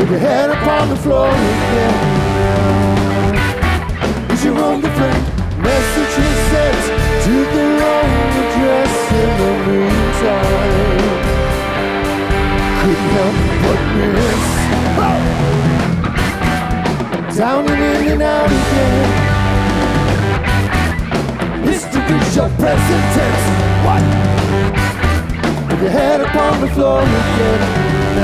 with your head upon the floor again. Is your own different message he sent to the wrong address in the meantime? Couldn't help but miss. Oh! Down and in and out again. History's your present tense. What? With your head upon the floor again.